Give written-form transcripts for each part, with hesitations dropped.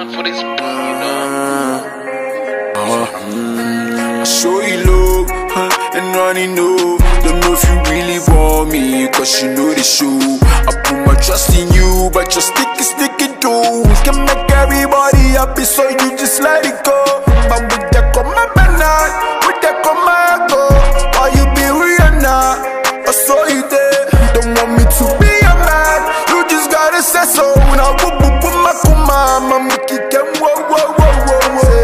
one for this beat, you know. I saw you look, and Ronnie know. Don't know if you really want me, cause you know the show. I put my trust in you, but your sticky too. Can make everybody happy, so you just let it go. But with that come my banana, with that come my go. Why you be Rihanna? I saw you there. Don't want me to be a man, you just gotta say so. Now boop boop boop my kuma, mama make it come whoa whoa whoa whoa whoa.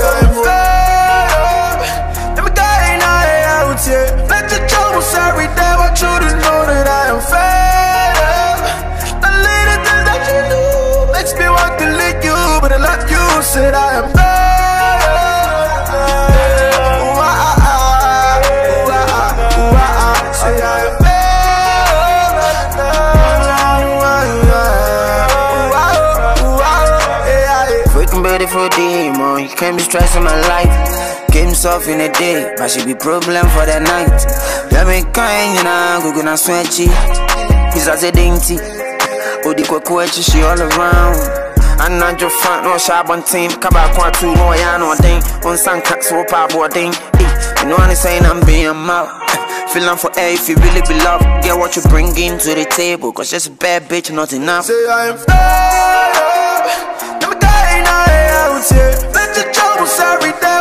Let your troubles every day, want you to know that I am fed up. The little things that you do makes me want to lick you, but I love you, said I am fed up. Say I am fed up. Freaking beautiful demon, you can't be stressing my life. Game soft in the day, but she be problem for the night. Yeah, me kind, you know, go gonna sweaty. He's as a dainty. Odi kwa kwechi, she all around. I'm not your front, no sharp on team. Kaba kwa tu, no ya no ding. On san cat so pa boarding. You know what I'm saying, I'm being out. Feeling for air if you really be loved. Get what you bring into the table, cause just a bad bitch, not enough. Say I am fed up. Never dying, I out here. Let your troubles every day.